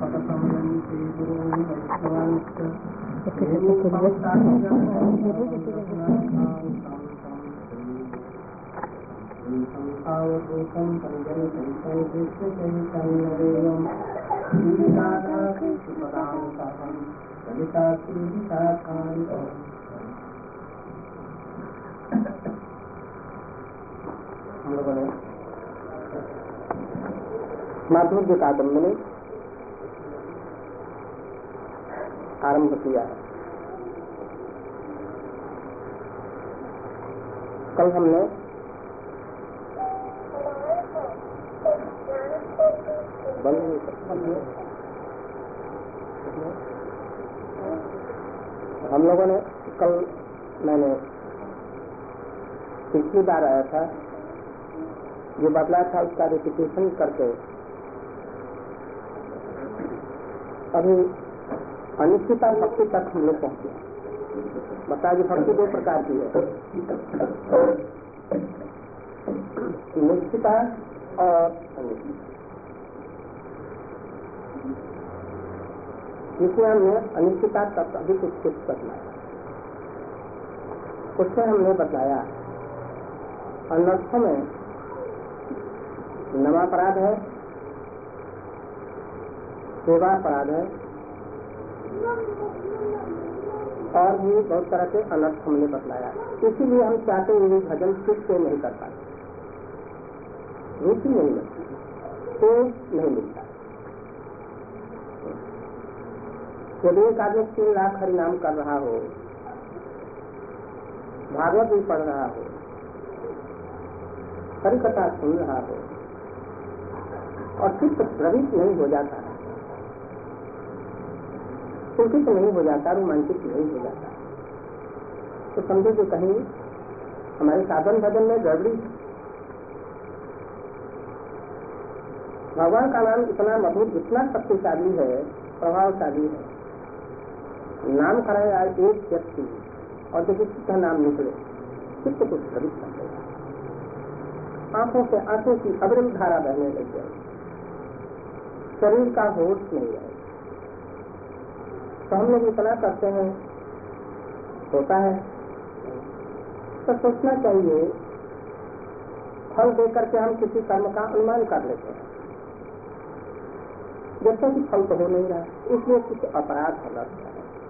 हम लोगों ने माधुर्य कादम्ब में आरंभ किया है। कल हमने हम लोगों ने कल मैंने पिछली बार आया था जो बदला था उसका रिपीटेशन करके अभी अनिश्चिता भक्ति तक हम लोग पहुंचे। बता जी भक्ति दो प्रकार की है, निश्चिता और अनिश्चिता। जिसमें हमने अनिश्चिता तक अभी कुछ बतलाया। उससे हमने बताया अनर्थों में नवापराध है, सेवापराध है और भी बहुत तरह के अनर्थ हमने बतलाया। इसीलिए हम चाहते हैं भजन ठीक से नहीं कर पाते, रुचि नहीं लगती, तो नहीं मिलता। यदि एक आदमी 3 लाख हरिनाम कर रहा हो, भागवत भी पढ़ रहा हो, हरिकथा सुन रहा हो और चित्त द्रवित नहीं हो जाता, चिंतित नहीं हो जाता, रोमांचित नहीं हो जाता, तो समझो कि कहीं हमारे साधन भजन में गड़बड़ी। भगवान का नाम इतना मधुर, इतना शक्तिशाली है, प्रभावशाली है। नाम कराए आज एक व्यक्ति और जब उसका नाम निकले चित्त को द्रवित कर देगा, आंखों से आंसू की अविरल धारा बहने लग जाए, शरीर का होश नहीं है। तो हम लोग इतना करते हैं, होता है तो सोचना चाहिए। फल देकर के हम किसी कर्म का अनुमान कर लेते हैं, जब तक कि फल तो हो नहीं रहा, इसलिए कुछ अपराध होना है।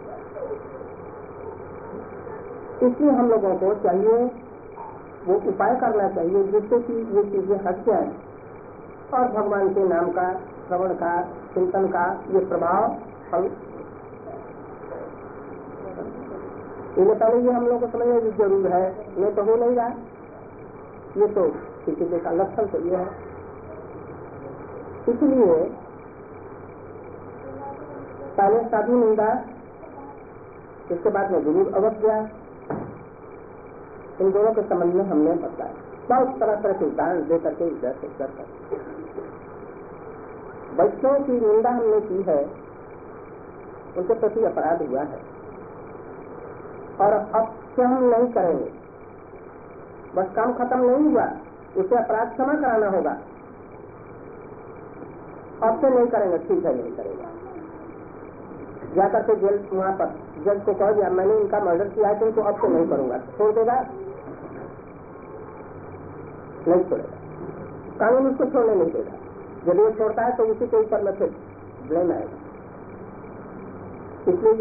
इसलिए हम लोगों को चाहिए वो उपाय करना चाहिए जिससे कि ये चीजें हट जाए और भगवान के नाम का, श्रवण का, चिंतन का ये प्रभाव फल। इन्हें पहले ये हम लोग को समझना जरूर है, ये तो हो नहीं रहा, ये तो किसी का लक्षण तो ये है। इसलिए पहले साधु निंदा, इसके बाद में गुरु अवज्ञा, इन दोनों के संबंध में हमने बताया। बहुत तरह तरह के उदाहरण दे करके वैष्णव की निंदा हमने की है, उनके प्रति अपराध हुआ है और अब से हम नहीं करेंगे। बस काम खत्म नहीं हुआ, उसे अपराध क्षमा कराना होगा। अब से नहीं करेंगे, ठीक है नहीं करेगा। जाकर के जेल वहां पर जज को कह दिया मैंने इनका मर्डर किया है, तो अब से नहीं करूंगा, छोड़ देगा? नहीं छोड़ेगा, कानून उसको छोड़ने नहीं देगा। जब वो छोड़ता है तो उसी के ऊपर में फिर ब्लेम आएगा। इसलिए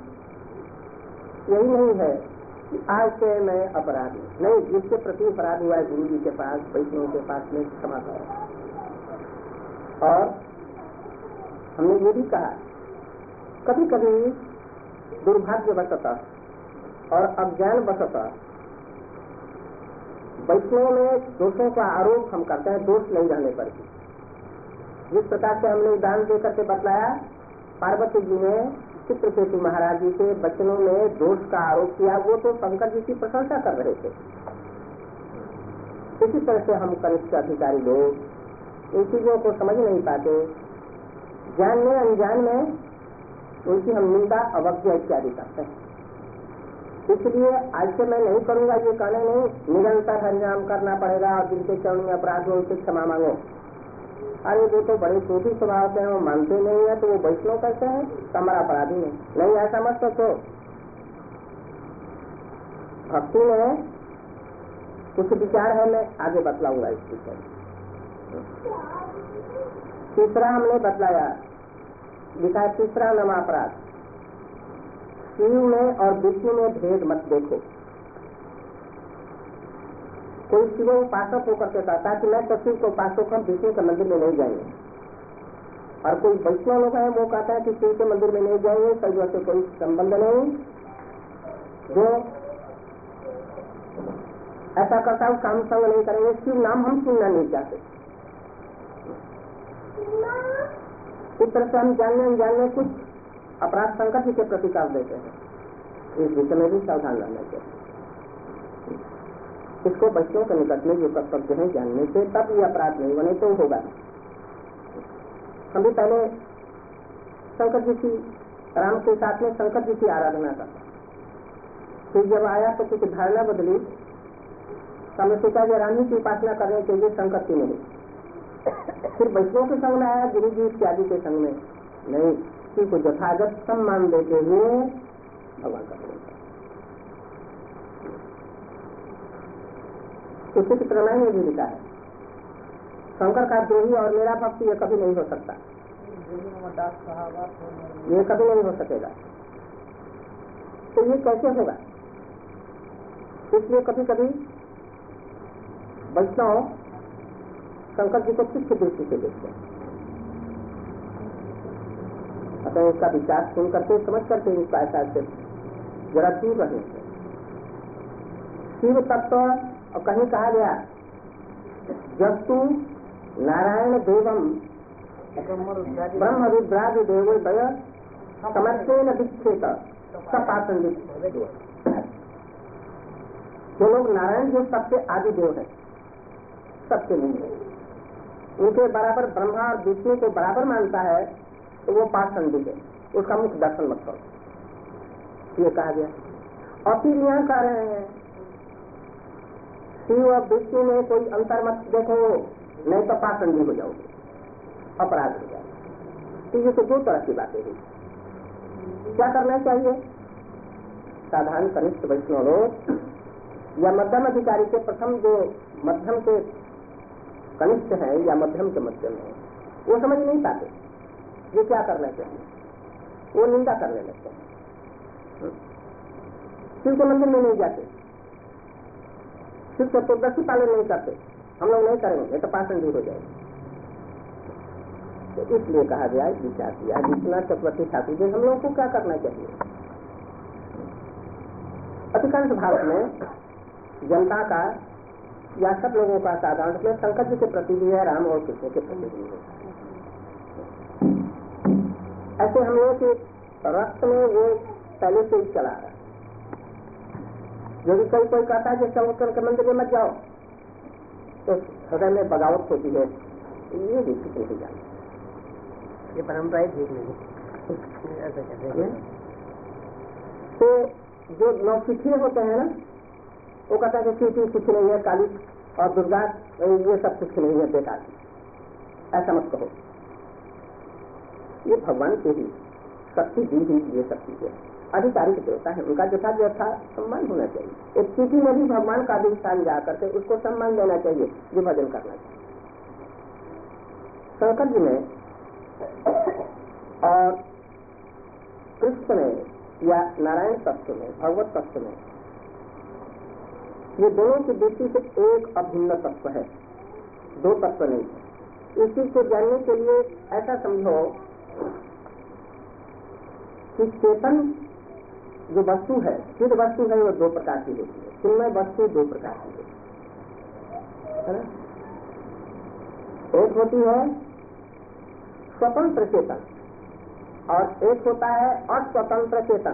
यही नहीं है कि आज से मैं अपराधी नहीं, जिसके प्रति अपराध हुआ है गुरु जी के पास, वैष्णव के पास में क्षमा करो। और हमने ये भी कहा कभी कभी दुर्भाग्यवशतः और अज्ञानवशतः वैष्णव में दोषों का आरोप हम करते हैं, दोष नहीं रहने पर भी। जिस प्रकार से हमने उदाहरण देकर के बतलाया, पार्वती जी ने चित्रकेतु महाराज जी के बचनों में दोष का आरोप किया, वो तो शंकर जी की प्रशंसा कर रहे थे। इसी तरह से हम कनिष्ठ अधिकारी लोग इन चीजों को समझ नहीं पाते, ज्ञान में अनजान में उनकी हम निंदा अवज्ञा इत्यादि करते हैं। इसलिए आज से मैं नहीं करूंगा ये कहने नहीं, निरंतर हरिनाम करना पड़ेगा और जिनके चरण में अपराध हो उनसे क्षमा मांगो। अरे वो तो बड़े छोटी स्वभाव के हैं, वो मानते नहीं है, तो वो वैष्णव कैसे है? हमारा अपराधी नहीं, ऐसा मत सोचो। भक्ति में कुछ विचार है, मैं आगे बतलाऊंगा इस विषय में। तीसरा हमने बतलाया, लिखा है तीसरा नाम अपराध, शिव में और विष्णु में भेद मत देखो। कोई शिव उपासक होकर के कहता है कि मैं तो शिव को उपासक हम विष्णु के मंदिर में नहीं जाएंगे, और कोई वैष्णव लोग है वो कहता है कि शिव के मंदिर में नहीं जाएंगे, शैव से कोई संबंध नहीं। जो ऐसा करता है उसका हम संग नहीं करेंगे, शिव नाम हम सुनना नहीं चाहते। इस तरह से हम जानने कुछ अपराध संकट जी के प्रतिकार देते हैं। इस विषय में भी सावधान रहना चाहिए। इसको बच्चों के निकट में जो कर्तव्य है जानने से, तब ये अपराध नहीं बने तो होगा। हम भी पहले शंकर जी की, राम के साथ में शंकर जी की आराधना करता, फिर जब आया तो कुछ धारणा बदली, हमें सोचा कि राम जी की उपासना करने के लिए शंकर की नहीं, फिर वैष्णव के संग में आया, गुरु जी इत्यादि के संग में नहीं, शिव को यथागत सम्मान देते हुए भगवान का उसी की प्रमाण में भी लिखा है, शंकर का द्रोही और मेरा भक्ति ये कभी नहीं हो सकता, ये कभी नहीं हो सकेगा। तो ये कैसे होगा? इसलिए कभी कभी वैष्णव शंकर जी को तुच्छ दृष्टि से देखते हैं। अतः इसका विचार सुन करके समझ करके इसका ऐसा जरा दूर रहने से शिव तत्व, और कहीं कहा गया जस्तु नारायण देवम ब्रह्म रुद्रादि देव समर्थन विक्षेप सपासन। जो लोग नारायण जो सबसे आदि देव है, सबसे नहीं, उनके बराबर ब्रह्मा और विष्णु को बराबर मानता है, तो वो पाषंडिक है, उसका मुख्य दर्शन मत करो, ये कहा गया। और फिर यहाँ कह रहे हैं शिव और विष्णु में कोई अंतर मत देखो, नहीं तो पाषंडी हो जाओगे, अपराध हो जाएगा। तो ये तो दो तरह की बातें हुई। क्या करना चाहिए? साधारण कनिष्ठ वैष्णव लोग या मध्यम अधिकारी के प्रथम जो मध्यम के कनिष्ठ है या मध्यम के मध्यम है, वो समझ नहीं पाते ये क्या करना चाहिए, वो निंदा करने लगते हैं, शिव के मंदिर में नहीं जाते, शिव चतुर्दशी पालन नहीं करते, हम लोग नहीं करेंगे तो पाषंडी हो जाएगा। तो इसलिए कहा गया, विचार किया विश्वनाथ चक्रवर्ती ठाकुर जी, हम लोगों को क्या करना चाहिए? अधिकांश भारत में जनता का या सब लोगों का साधारण में शंकर जी के प्रति भी है, राम और कृष्ण के प्रति भी है। ऐसे हम लोग के रक्त में वो पहले से ही चला रहा है। जो भी कोई कहता है कि शंकर के मंदिर में मत जाओ, तो हृदय में बगावत होती है, ये भी ठीक नहीं जाना, ये परंपराएं ठीक नहीं। ऐसा कहते हैं तो जो नौसिखिए होते हैं ना, वो कहता है कि कुछ नहीं है, काली और दुर्गा ये सब कुछ नहीं है, बेकार, ऐसा मत कहो। ये भगवान के ही शक्ति दी हुई ये शक्ति है, आधिकारिक देवता है, उनका जथा सम्मान होना चाहिए। एक चीटी में भी भगवान का भी स्थान जा करके उसको सम्मान देना चाहिए, जो भजन करना चाहिए। शंकर जी में और कृष्ण में या नारायण तत्व में, भगवत तत्व में, ये दोनों की दृष्टि से एक अभिन्न तत्व है, दो तत्व नहीं। इस चीज को जानने के लिए ऐसा समझो कि चेतन जो वस्तु है, सिद्ध वस्तु है, वो दो प्रकार की होती है, चिन्मय वस्तु दो प्रकार की होती है ना। एक होती है स्वतंत्र चेतन और एक होता है अस्वतंत्र चेतन।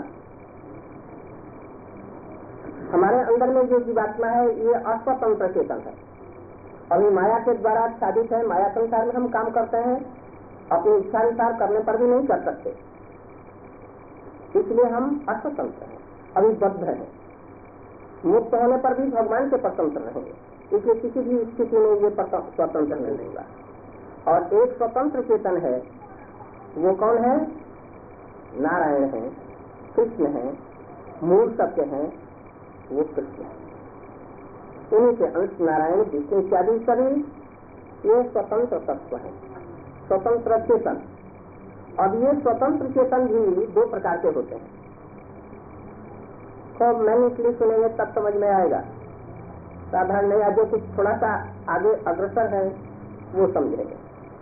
हमारे अंदर में जो जीवात्मा है ये अस्वतंत्र चेतन है, अभी माया के द्वारा साधित है, माया के अनुसार में हम काम करते हैं, अपनी इच्छा अनुसार करने पर भी नहीं कर सकते, इसलिए हम अस्वतंत्र हैं, अभी बद्ध है। मुक्त होने पर भी भगवान के स्वतंत्र रहेंगे, इसलिए किसी भी स्थिति में ये स्वतंत्र नहीं होगा। और एक स्वतंत्र चेतन है, वो कौन है? नारायण है, कृष्ण है, मूल सत्य है, वो कृष्ण है। उन्हीं के अंश नारायण, विष्णु इत्यादि सभी ये स्वतंत्र तत्व है, स्वतंत्र चेतन। अब ये स्वतंत्र चेतन भी दो प्रकार के होते हैं। तो मैंने इसलिए सुनेंगे तब समझ में आएगा, साधारण नहीं, जो कुछ थोड़ा सा आगे अग्रसर है वो समझेंगे।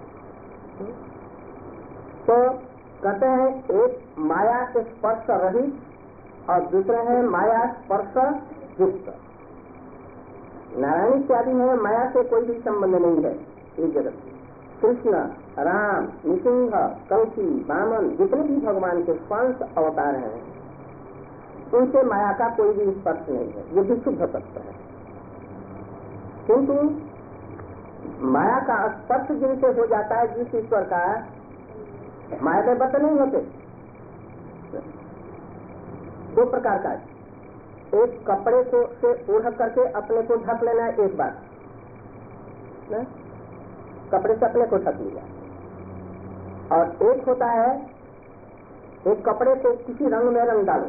तो कहते हैं एक माया के स्पर्श रहित और दूसरे हैं माया स्पर्श युक्त। नारायण इत्यादि है, माया से कोई भी संबंध नहीं है ये जगत। कृष्ण, राम, नृसिंह, कल्की, वामन, जितने भी भगवान के स्वांश अवतार हैं, उनसे माया का कोई भी स्पर्श नहीं है, ये भी शुद्ध तत्व है। किंतु माया का स्पर्श जिनसे हो जाता है, जिस ईश्वर का, माया के बत नहीं होते। दो प्रकार का, एक कपड़े को से ओढ़ करके अपने को ढक लेना, एक बात न? कपड़े से अपने को ढक लिया। और एक होता है एक कपड़े को किसी रंग में रंग डालो।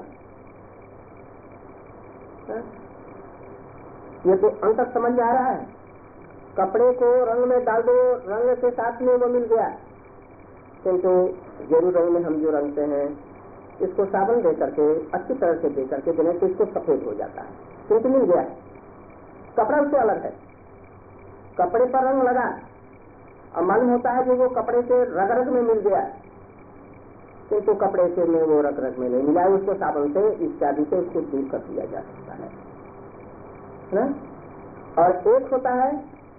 ये तो अंतर समझ आ रहा है। कपड़े को रंग में डाल दो, रंग के साथ में वो मिल गया, किंतु जरूर रंग में हम जो रंगते हैं, इसको साबुन दे करके अच्छी तरह से दे करके देने से इसको सफेद हो जाता है, किंतु मिल गया। कपड़ा उससे अलग है। कपड़े पर रंग लगा और मालूम होता है कि वो कपड़े से रग रग में मिल गया, किंतु कपड़े से में वो रग रग में नहीं मिला, उसको साबुन से इत्यादि से उसको दूर कर दिया जा सकता है ना? और एक होता है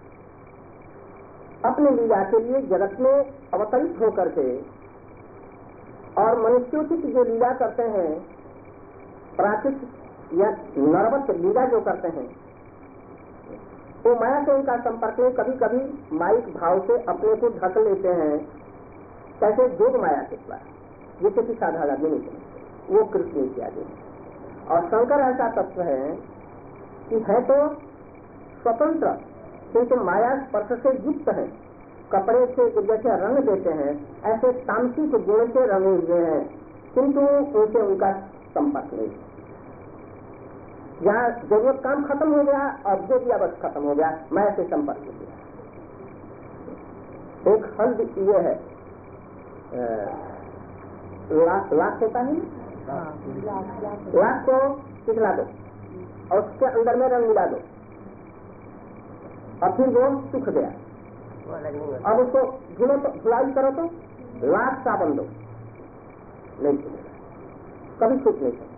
अपने लीला के लिए जगत में अवतरित होकर के और मनुष्योचित जो लीला करते हैं, प्राकृत या नरवत लीला जो करते हैं, तो माया से उनका संपर्क में कभी कभी माइक भाव से अपने को ढक लेते हैं, कैसे जोग माया के द्वारा, जिसे कि साधारण आदमी नहीं समझते, वो कृष्ण इत्यादि। और शंकर ऐसा तत्व है कि है तो स्वतंत्र, किंतु माया स्पर्श से युक्त है। कपड़े से जैसे रंग देते हैं, ऐसे तामसिक गुण से रंगे हुए हैं, किंतु उनसे उनका संपर्क नहीं। जहाँ जरूरत काम खत्म हो गया और जो भी बस खत्म हो गया, माया से संपर्क हो गया। एक हल ये है, लाख होता है, लाख को पिघला दो और उसके अंदर में रंग मिला दो और फिर वो सूख गया। अब उसको धुलो तो धुलाई करो तो लाख साबुन दो, नहीं सूखेगा, कभी सूख नहीं सकता।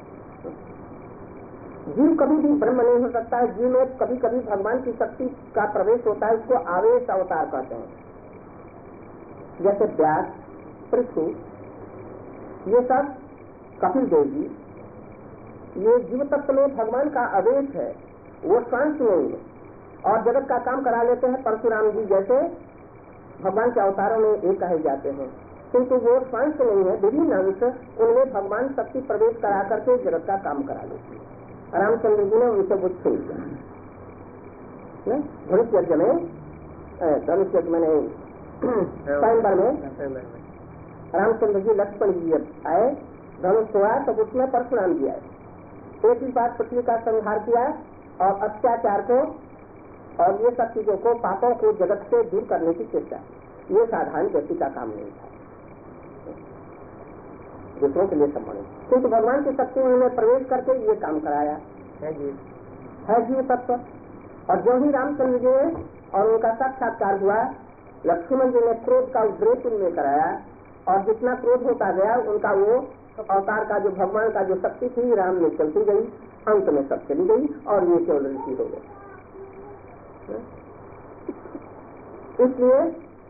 जीव कभी भी ब्रह्म नहीं हो सकता है। जीव में कभी कभी भगवान की शक्ति का प्रवेश होता है, उसको आवेश अवतार कहते हैं। जैसे व्यास, पृथु, ये सब कपिल देव जी, ये जीव तत्व में भगवान का आवेश है, वो शांत नहीं है और जगत का काम करा लेते हैं। परशुराम जी जैसे भगवान के अवतारों में एक कहे जाते हैं, किंतु वो शांत नहीं है, विभिन्न अंश उनमें भगवान शक्ति प्रवेश करा करके जगत का काम करा लेते हैं। रामचंद्र जी ने उनसे बुद्ध छीन लिया धनुष यज्ञ में, धनुष यज्ञ में स्वयंवर में रामचंद्र जी लक्ष्मण जी आए, धनुष हुआ तब उसमें परशुराम जी आए। एक ही बात पृथ्वी का संहार किया और अत्याचार को और ये सब चीजों को, पापों को जगत से दूर करने की चेष्टा। ये साधारण व्यक्ति का काम नहीं था, दूसरों के लिए सम्मानित, किंतु भगवान की शक्ति उन्होंने प्रवेश करके ये काम कराया है जीव तत्व। और जो ही रामचंद्र जी और उनका साक्षात्कार हुआ, लक्ष्मण जी ने क्रोध का उद्रेक उनमें कराया और जितना क्रोध होता गया उनका वो अवतार का जो भगवान का जो शक्ति थी राम में चलती गई, अंत में सब चली गई और ये केवल ऋषि हो गए। इसलिए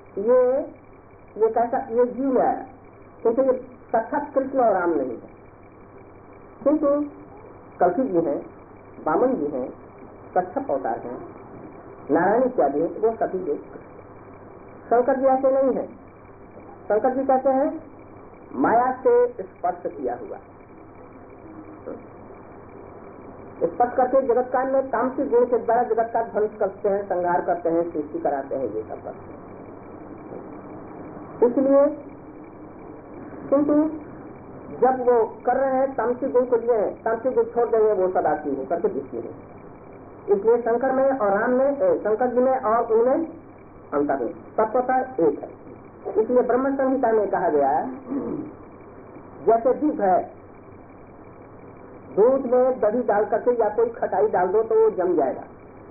ये कैसा, ये जीव में आया, क्योंकि ये साक्षात कृष्ण और राम नहीं है। किंतु कल्की जी हैं, वामन जी हैं, कच्छप अवतार हैं, नारायण इत्यादि हैं, वो सभी लोग। शंकर जी ऐसे नहीं है। शंकर जी कहते हैं माया से स्पर्श किया हुआ, स्पर्श करके जगत काल में तामसिक गुण के द्वारा जगत का ध्वंस करते हैं, संहार करते हैं, सृष्टि कराते हैं, ये सब करते हैं। इसलिए किंतु जब वो कर रहे हैं तामसिक गुण को लिए हैं, तामसिक गुण छोड़ देंगे वो सदाशिव हो करके दिखती है। इसलिए शंकर में और राम में, शंकर जी में और उनमें अंतर है, तत्वता एक है। इसलिए ब्रह्म संहिता में कहा गया है जैसे दूध है, दूध में दही डाल करके या कोई खटाई डाल दो तो वो जम जाएगा,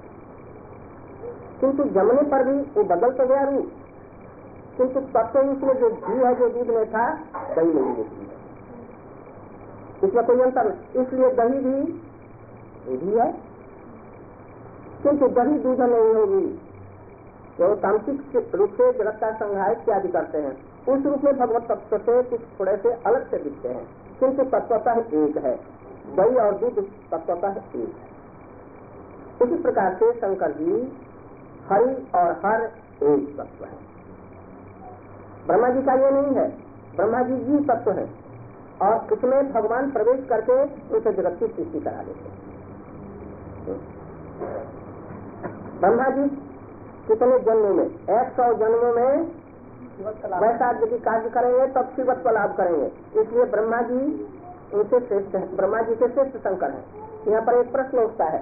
किंतु जमने पर भी वो बदल तो गया रूप, किंतु तत्व उसमें जो घी है जो दूध में था दही नहीं देती है, इसमें कोई अंतर नहीं। इसलिए दही भी है, किंतु दही दूध नहीं होगी। जो तामसिक रूप से जगत का संहार इत्यादि करते हैं उस रूप में भगवत तत्व से कुछ थोड़े से अलग से दिखते हैं, किंतु तत्वतः एक है। दही और दूध तत्वतः एक है। इसी प्रकार से शंकर जी हरि और हर एक तत्व है। ब्रह्मा जी का ये नहीं है, ब्रह्मा जी जीव तत्व है और उसमें भगवान प्रवेश करके उसे जगत की सृष्टि करा देते हैं। ब्रह्मा जी कितने जन्मों में, 100 जन्मों में वैसा यदि कार्य करेंगे तब शिवत्व लाभ करेंगे। इसलिए ब्रह्मा जी उनसे श्रेष्ठ है, ब्रह्मा जी से श्रेष्ठ शंकर है। यहाँ पर एक प्रश्न उठता है,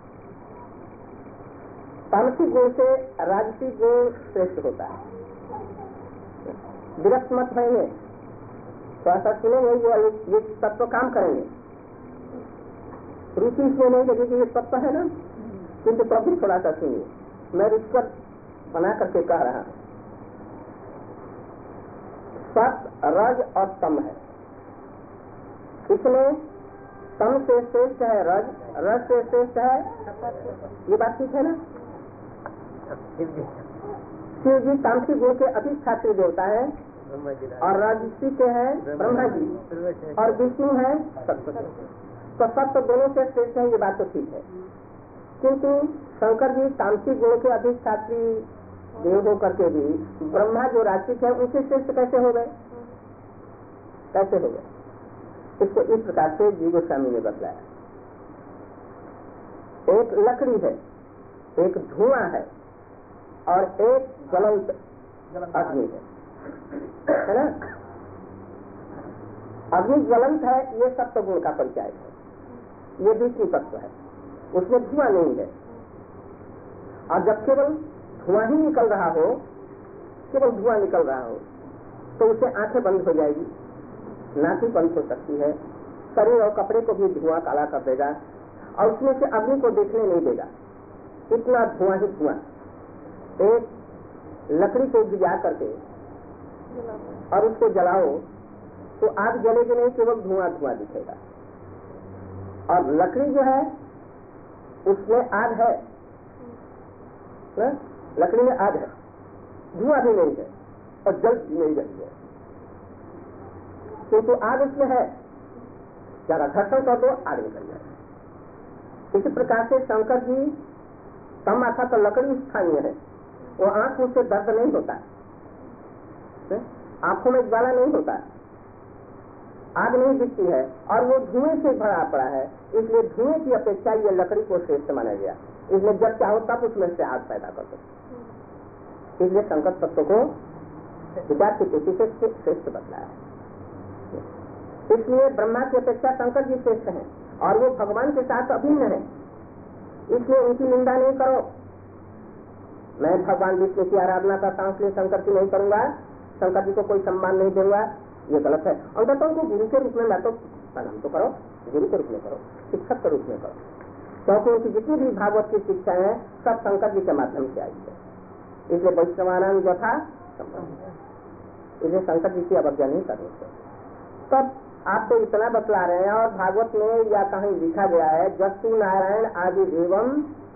तामसिक गुण से राजसिक गुण श्रेष्ठ होता है, विरक्त मत रहेंगे तो ऐसा सुनेंगे ये तत्व काम करेंगे, रुचि इसमें नहीं लगी ये तत्व है ना, किंतु तब भी थोड़ा सा सुनिए, मैं रिश्वत बना करके कह रहा हूँ। सत रज और तम है, इसमें तम से श्रेष्ठ है रज, रज से श्रेष्ठ है, ये बात ठीक है ना। शिव जी तामसिक गुण के अधिष्ठात्री देवता है और राजसी के हैं ब्रह्मा जी और विष्णु है सत्य, तो सत्य दोनों से श्रेष्ठ है, ये बात तो ठीक है। किंतु शंकर जी तामसिक गुण के अधिष्ठात्री देव हो करके भी ब्रह्मा जो राजसिक है उनसे श्रेष्ठ कैसे हो गए, कैसे हो गए? इसको इस प्रकार से जीव गोस्वामी ने बतलाया। एक लकड़ी है, एक धुआं है और एक ज्वलंत अग्नि है ना। अग्नि ज्वलंत है, ये सत्व गुण का परिचय है, ये विष्णु तत्व है, उसमें धुआं नहीं है। और जब केवल धुआं ही निकल रहा हो, केवल धुआं निकल रहा हो तो उसे आंखें बंद हो जाएगी, नाक बंद हो सकती है, शरीर और कपड़े को भी धुआं काला कर देगा और उसमें से अग्नि को देखने नहीं देगा, इतना धुआं ही धुआं। एक लकड़ी को भिजा करके और उसको जलाओ तो आग जलेगी नहीं, केवल धुआं धुआं दिखेगा। और लकड़ी जो है उसमें आग है ना? लकड़ी में आग है, धुआं भी नहीं है और जल भी नहीं रही है, तो आग उसमें है, ज्यादा घर्षण कर दो आग निकल जाए। इसी प्रकार से शंकर जी तम आता तो लकड़ी स्थानीय है, वो आंख उससे दर्द नहीं होता, आंखों में ज्वाला नहीं होता, आग नहीं दिखती है और वो धुएं से भरा पड़ा है, इसलिए धुएं की अपेक्षा ये लकड़ी को श्रेष्ठ माना गया। इसलिए जब चाहो तब उसमें से आग पैदा कर दो, इसलिए शंकर तत्व को विचार की स्थिति से श्रेष्ठ बतलाया है। इसलिए ब्रह्मा की अपेक्षा शंकर जी श्रेष्ठ हैं और वो भगवान के साथ अभिन्न है, इसलिए उनकी निंदा नहीं करो। मैं भगवान विष्णु की आराधना करता हूँ इसलिए शंकर की नहीं करूंगा, शंकर जी को कोई सम्मान नहीं दूंगा, ये गलत है। और कहता हूँ गुरु के रूप में मैं तो प्रणाम तो करो, गुरु के रूप में करो, शिक्षक के रूप में करो, क्योंकि उनकी जितनी भी भागवत की शिक्षा है सब शंकर जी के माध्यम से आई है, इसलिए वैष्णवानाम जो था इसलिए शंकर जी की अवज्ञा नहीं करनी चाहिए। तब आप तो इतना बतला रहे हैं और भागवत में या कहीं लिखा गया है जस्तु नारायण आदि एवं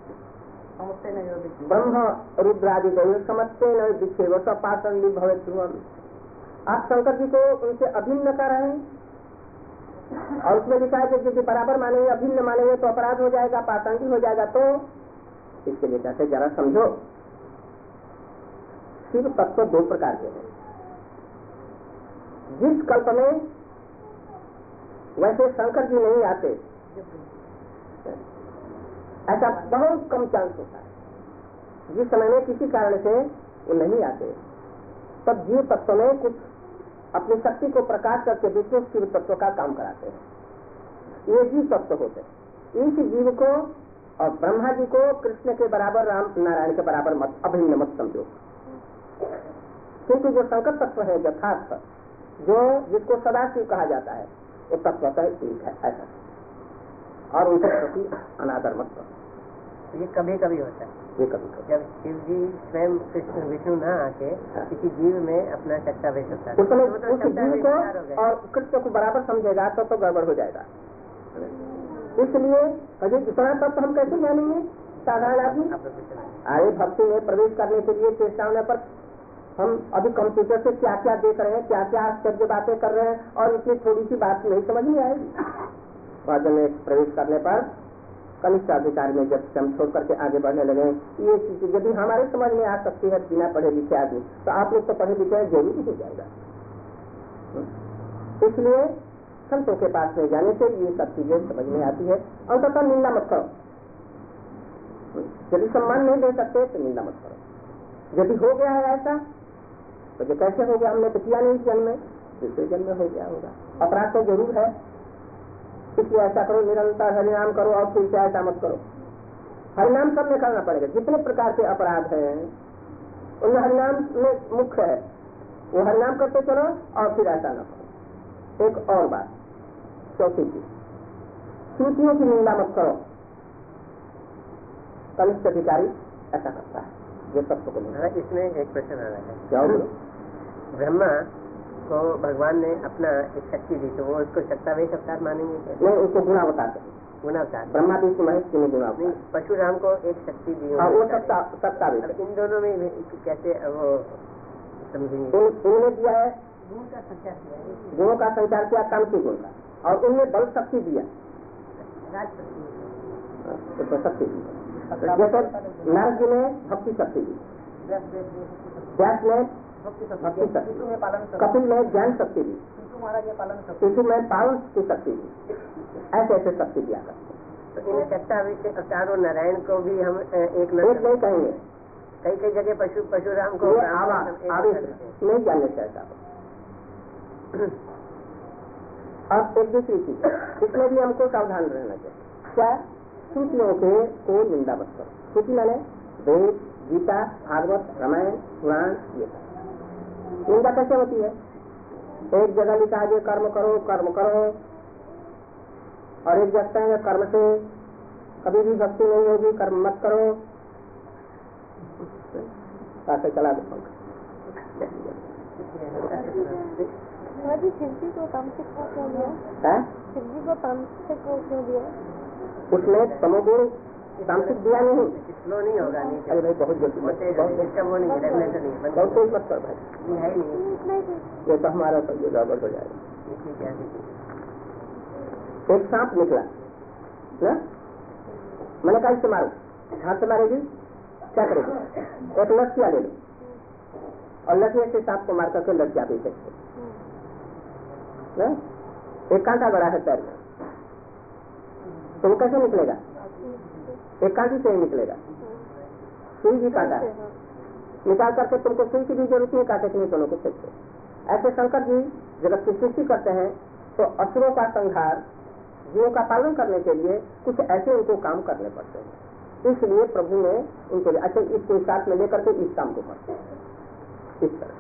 ब्रह्म रुद्रादि देव समझते न दिखे वो सब पासन भी भवे ध्रुवम। आप शंकर जी को उनसे अभिन्न कर रहे हैं और उसमें लिखा है कि यदि बराबर मानेंगे अभिन्न मानेंगे तो अपराध हो जाएगा, पाषांडी हो जाएगा। तो इसके लिए कहते जरा समझो, शिव तत्व दो प्रकार के हैं। जिस कल्प में वैसे शंकर जी नहीं आते, ऐसा बहुत कम चांस होता है। जिस समय में किसी कारण से वो नहीं आते तब जीव तत्व में कुछ अपनी शक्ति को प्रकाश करके दूसरे शिव तत्व का काम कराते हैं। ये जीव तत्व होते हैं। इस जीव को और ब्रह्मा जी को कृष्ण के बराबर, राम नारायण के बराबर मत, अभिन्न मत समझो। क्योंकि जो संकट तत्व है यथार्थ, जो जिसको सदाशिव कहा जाता है, वो तत्वतः एक है ऐसा, और उनके प्रति अनादर मत करो। ये कभी कभी होता है, ये कभी कभी जब शिव जी स्वयं कृष्ण विष्णु न आके किसी जीव में अपना सत्तावेश होता है, उस समय उस जीव को और कृष्ण को बराबर समझेगा तो गड़बड़ हो जाएगा। इसलिए अभी इतना तत्व हम कैसे जानेंगे साधारण आदमी? अरे भक्ति में प्रवेश करने के लिए चेष्टा होने पर हम अभी कंप्यूटर से क्या क्या देख रहे हैं, क्या क्या आश्चर्य बातें कर रहे हैं, और इतनी थोड़ी सी बात नहीं समझ में आएगी। वादन में प्रवेश करने पर कनिष्ठ अधिकारी में जब हम छोड़ करके आगे बढ़ने लगे, ये चीज यदि हमारे समझ में आ सकती है बिना पढ़े लिखे आदमी, तो आप लोग तो पढ़े लिखे जरूरी हो जाएगा। इसलिए संतों के पास में जाने से ये सब चीजें समझ में आती है। और तथा निंदा मत करो, यदि सम्मान नहीं दे सकते तो निंदा मत करो। यदि हो गया है ऐसा तो जो कैसे हो गया, हमने तो किया नहीं जन्म में, दूसरे जन्म में हो गया होगा। अपराध तो जरूर है, इसलिए ऐसा करो, निरंतर हरिनाम करो और फिर से ऐसा मत करो। हरिनाम सब में करना पड़ेगा। जितने प्रकार के अपराध हैं उनमें हरिनाम में मुख्य है, वो हरिनाम करते चलो और फिर ऐसा न करो। एक और बात, चौथी चीज, श्रुतियों की निंदा मत करो। कनिष्ठ अधिकारी ऐसा करता है, ये सबको को नहीं। इसमें एक प्रश्न आ रहा है, क्या ब्रह्मा को भगवान ने अपना एक शक्ति दी, तो वो उसको सत्तावेश अवतार मानेंगे? नहीं, उसको गुणा बताते हैं। गुणा अवतार ब्रह्मा विष्णु महेश की गुणा नहीं, परशुराम को एक शक्ति दी, वो सत्तावेश। इन दोनों में कैसे वो समझेंगे? इनमें दिया है गुण का संचार किया, गुणों का संचार किया, तामसिक गुण का, और उनमें बल शक्ति दिया, शक्ति दी। जैसे नारद जी ने भक्ति शक्ति दी, व्यास ने भक्ति शक्ति, कपिल ने ज्ञान शक्ति दी, शिशु में पालन की शक्ति दी। ऐसे ऐसे शक्ति दिया करते। तो इन सत्तावेश अवतार और नारायण को भी हम एक नहीं कहेंगे। कई कई जगह परशुराम को आवेश नहीं जानने से ऐसा। अब एक दूसरी चीज, इसमें भी हमको सावधान रहना चाहिए। क्या? श्रुतियों के को निंदा मत करो। श्रुति मैंने वेद, गीता, भागवत, रामायण, पुराण, ये सब। निंदा कैसे होती है? एक जगह लिखा है कर्म करो, कर्म करो, और एक जगह है कर्म से कभी भी भक्ति नहीं होगी, कर्म मत करो। ऐसे चला दो। शिवजी को तामसिक को क्यों दिया? शिवजी को तामसिक को क्यों दिया? उसमें तमोगुण तामसिक दिया नहीं, स्लो नहीं होगा। नहीं, अरे भाई बहुत जल्दी वो नहीं रेगुलेटर नहीं बहुत तेज मत कर भाई, है नहीं, ये तो हमारा तो ये गड़बड़ हो जाएगा। एक सांप निकला ना, मैंने कहा इससे मारो, हाथ से मारेगी क्या करेगी? एक लठिया ले लो और लठिया से सांप को मार करके लट जाती है। एक कांटा बड़ा है पैर में, तो वो कैसे निकलेगा? एक कांटे से ही निकलेगा। सुई भी कांटा है, निकाल करके तुमको सुई की भी जरूरत नहीं, कांटे के नहीं दोनों को फेंकते। ऐसे शंकर जी जगत की सृष्टि करते हैं, तो असुरों का संहार, जीवों का पालन करने के लिए कुछ ऐसे उनको काम करने पड़ते हैं। इसलिए प्रभु ने उनके लिए अच्छा इसको साथ में लेकर के इस काम को करते हैं इस तरह।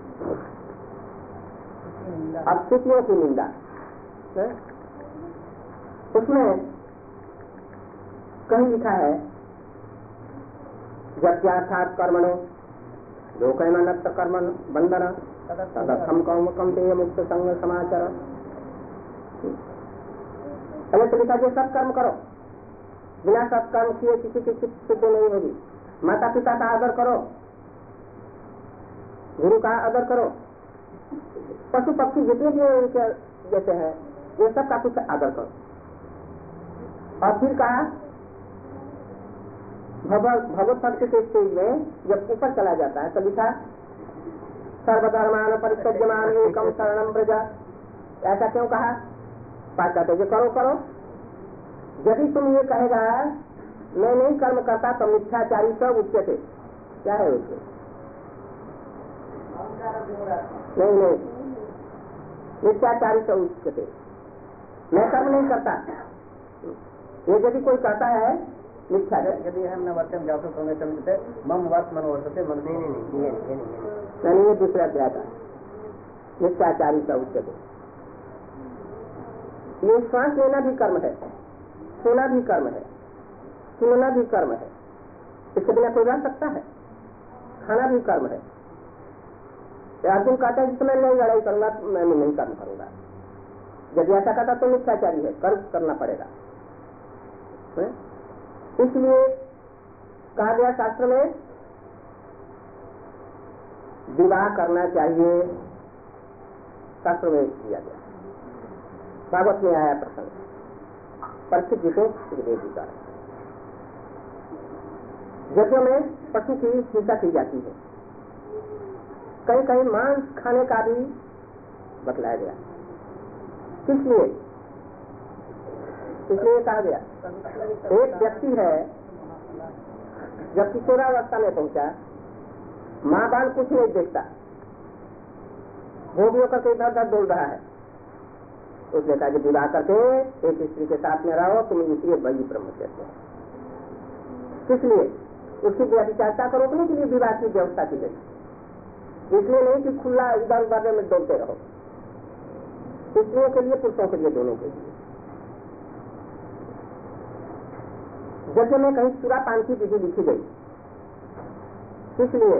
अब श्रुतियों की निंदा है? उसमें कहीं लिखा है जत्यार्थात् कर्मणो लोकैमनत्त कर्म बंधन तदर्थम कम देय मुक्त संग समाचार। पहले तो लिखा सब कर्म करो, बिना सत्कर्म किए किसी की सिद्ध नहीं होगी। माता पिता का आदर करो, गुरु का आदर करो, पशु पक्षी जितने भी उनके जैसे हैं ये सब का कुछ आदर करो। और फिर कहा भगवत भक्ति के स्टेज में जब ऊपर चला जाता है तो लिखा सर्वधर्मान परित्यज्यमान एकम शरणम प्रजा। ऐसा क्यों कहा? पाश्चात्य जो करो करो, यदि तुम ये कहेगा मैं नहीं कर्म करता तो मिथ्याचारी सब उच्चते। क्या है उसके? नहीं नहीं, मिथ्याचारी से उच्चते, मैं कर्म नहीं करता, ये यदि कोई कहता है मिथ्या, यदि हम न वर्तम जातो प्रमेय मम वर्त मन वर्तते मन नहीं, ये दूसरा अध्याय का मिथ्याचारी से उच्चते। ये श्वास लेना भी कर्म है, सोना भी कर्म है, सुनना भी कर्म है, इसके बिना कोई रह सकता है, खाना भी कर्म है। अर्जुन कहता है जिसमें नहीं लड़ाई करूंगा तो मैं नहीं कर्म करूंगा, यदि ऐसा कहता तो मिथ्याचारी है, कर्म करना पड़ेगा। इसलिए कहा गया शास्त्र में विवाह करना चाहिए, शास्त्र में किया गया। भागवत में आया प्रसंग, परिचित जी को सुखदेव जी का, यज्ञ में पशु की हिंसा की जाती है, कहीं कहीं मांस खाने का भी बतलाया गया। इसलिए कहा गया एक व्यक्ति है जब किशोरावस्था में पहुंचा, माँ बाल कुछ नहीं देखता, भोगियों का इधर उधर डोल रहा है, उसने कहा कि विवाह करके एक स्त्री के साथ में रहो, तुम इसलिए बड़ी ब्रह्म कहते हो। इसलिए उसकी व्यभिचारिता को रोकने के लिए विवाह की व्यवस्था की गई, इसलिए नहीं कि खुला इधर उधर में डोलते रहो, स्त्रियों के लिए पुरुषों के लिए दोनों के लिए। यज्ञ में कहीं चूरा पान की विधि लिखी गई, इसलिए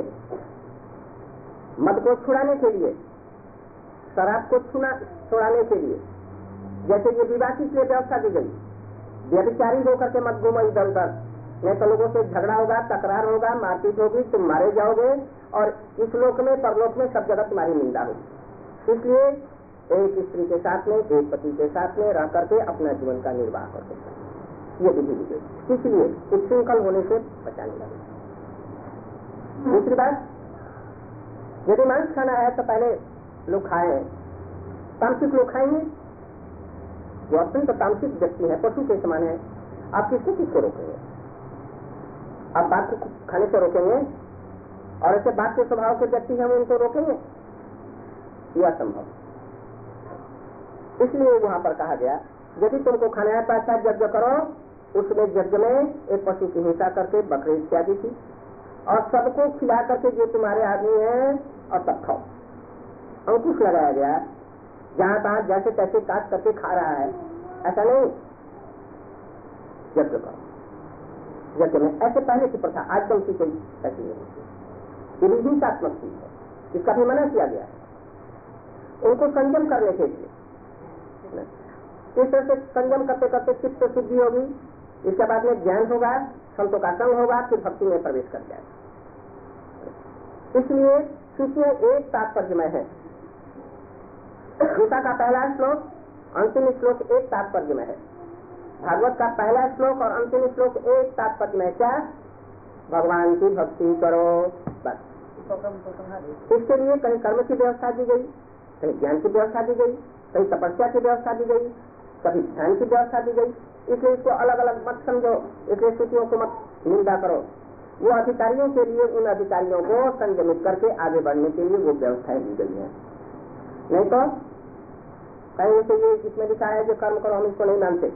मद को छुड़ाने के लिए, शराब को छुड़ाने के लिए, जैसे ये विवाह की व्यवस्था दी गई, व्यभिचारी होकर के मत घूमो इधर उधर, नहीं तो लोगों से झगड़ा होगा, तकरार होगा, मारपीट होगी, तुम मारे जाओगे और इस लोक में परलोक में सब जगह तुम्हारी निंदा होगी। इसलिए एक स्त्री के साथ में, एक पति के साथ में रह करके अपना जीवन का निर्वाह कर सकता है, ये विधि दी गई। इसलिए उच्छृंखल होने से बचाने लगे। दूसरी बात, यदि मांस खाना है तो पहले लोग खाए, तामसिक लोग खाएंगे, जो अत्यंत तामसिक व्यक्ति है, पशु के समान है, आप किसको रोकेंगे? आप बात को खाने से रोकेंगे, और ऐसे बात के स्वभाव के व्यक्ति हैं वो उनको रोकेंगे? यह असंभव। इसलिए वहां पर कहा गया यदि तुमको खाना है तो अच्छा यज्ञ करो, उसमें यज्ञ में एक पशु की हिंसा करके बकरी इत्यादि की, और सबको खिला करके जो तुम्हारे आदमी है और सब खाओ। अंकुश लगाया गया, जहां तहां जैसे तैसे काट करके खा रहा है, ऐसा नहीं, यज्ञ करो। यज्ञ में ऐसे पहले की प्रथा, आजकल की कोई ऐसी नहीं, ये हिंसात्मक चीज है, इसका भी मना किया गया है उनको संयम करने के लिए। इस तरह से संयम करते करते चित्त शुद्धि होगी, इसके बाद में ज्ञान होगा, संतों का संग होगा, फिर भक्ति में प्रवेश कर जाएगा। इसलिए श्रुतियां एक तात्पर्यमय है। गीता का पहला श्लोक, अंतिम श्लोक एक तात्पर्यमय है। भागवत का पहला श्लोक और अंतिम श्लोक एक तात्पर्यमय। क्या? भगवान की भक्ति करो, बस। इसके लिए कहीं कर्म की व्यवस्था दी गई, कहीं ज्ञान की व्यवस्था दी गई, कहीं तपस्या की व्यवस्था दी गई, कभी ध्यान की व्यवस्था दी गई। इसलिए इसको अलग अलग मत समझो, इसलिए श्रुतियों को मत निंदा करो। वो अधिकारियों के लिए, उन अधिकारियों को संयमित करके आगे बढ़ने के लिए वो व्यवस्थाएं दी गई है। नहीं तो कहीं से ये इसमें लिखा है जो कर्म करो, हम इसको नहीं मानते।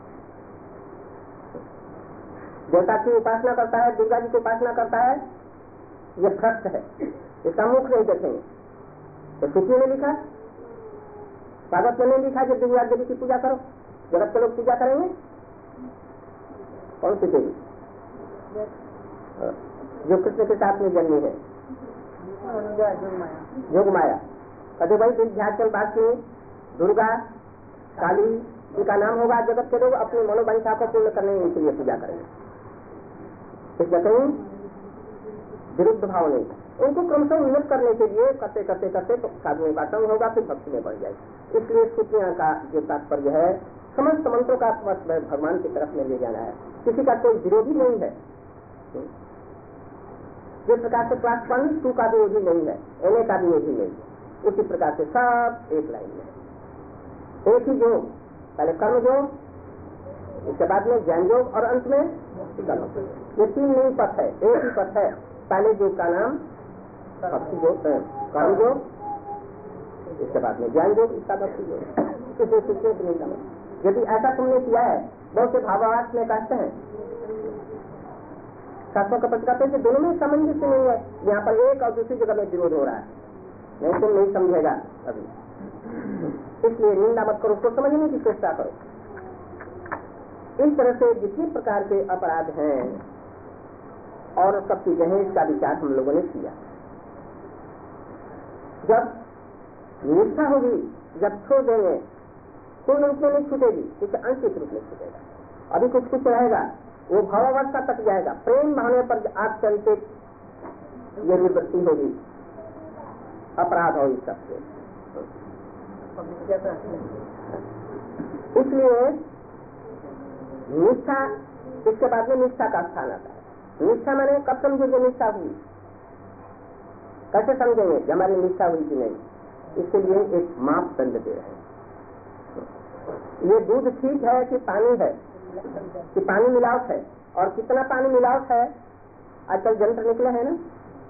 देवता की उपासना करता है, दुर्गा जी की उपासना करता है, ये भ्रष्ट है, इसका मुख नहीं देखेंगे। तो श्रुति में लिखा, भागवत में नहीं लिखा कि दुर्गा देवी की पूजा करो, जगत के लोग पूजा करेंगे। कौन सी देवी? जो कृष्ण के साथ में जन्मी है, जोग माया। कभी भाई ध्यान बात की दुर्गा काली इनका नाम होगा, जगत के लोग अपनी मनोवांछा को पूर्ण करने के लिए पूजा करेंगे। इसमें कहीं विरुद्ध भाव नहीं, उनको क्रमशः उन्नत करने के लिए करते करते करते तो साधुओं का संग होगा, फिर भक्ति में बढ़ जाएगी। इसलिए श्रुतियां का जो तात्पर्य है, समस्त मंत्रों का भगवान की तरफ में ले जाना है, किसी का कोई विरोधी नहीं है। जिस प्रकार से क्लास 1 2 का भी विरोधी नहीं है, एमए का भी विरोधी नहीं है, उसी प्रकार से सब एक लाइन में है। एक ही योग, पहले कर्म योग, इसके बाद में ज्ञान योग और अंत में कर्म। ये 3 नहीं पथ है, एक ही पथ है। पहले योग का नाम भक्ति योग, कर्म योग, इसके बाद में ज्ञान योग, इसका भक्ति योग। यदि ऐसा तुमने किया है, बहुत से भावार्थ में कहते हैं, शास्त्रों का पत्र कहते हैं कि दोनों में सामंजस्य नहीं है, यहाँ पर एक और दूसरी जगह में विरोध हो रहा है, नहीं तुम नहीं समझेगा अभी, इसलिए निंदा मत करो, उसको समझने की चेष्टा करो। इस तरह से जितने प्रकार के अपराध हैं और सब चीजें हैं, इसका विचार हम लोगों ने किया। जब निष्ठा होगी, जब छोड़ देंगे, पूर्ण रूप में नहीं छूटेगी, कुछ आंशिक रूप में छूटेगा, अभी कुछ कुछ रहेगा, वो भावावस्था तक जाएगा, प्रेम भावने पर आप चलते ये निवृत्ति होगी, अपराध हो इस सबसे। इसलिए निष्ठा, इसके बाद में निष्ठा का स्थान आता है। निष्ठा मैंने कब समझेंगे निष्ठा हुई, कैसे समझेंगे कि हमारी निष्ठा हुई कि नहीं, इसके लिए एक मापदंड दे रहे हैं। ये दूध ठीक है कि पानी है, कि पानी मिलावट है, और कितना पानी मिलावट है आजकल जंत्र निकले हैं ना,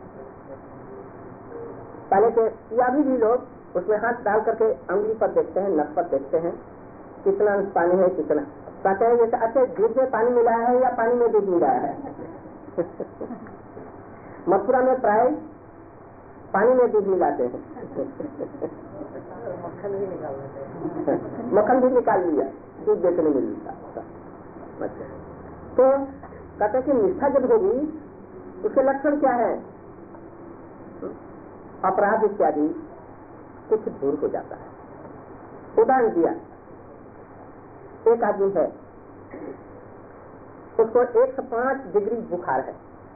पहले के या भी लोग उसमें हाथ डाल करके अंगुली पर देखते हैं, नक पर देखते हैं कितना पानी है, कितना कहते हैं जैसे अच्छे दूध में पानी मिलाया है या पानी में दूध मिलाया है। मथुरा में प्राय पानी में दूध मिलाते हैं। मक्खन भी निकाल लिया, दूध देखने में मिलता। तो कहते हैं कि निष्ठा जब होगी उसके लक्षण क्या है, अपराध इत्यादि कुछ दूर हो जाता है। उदाहरण दिया, एक आदमी है, उसको 105 डिग्री बुखार है,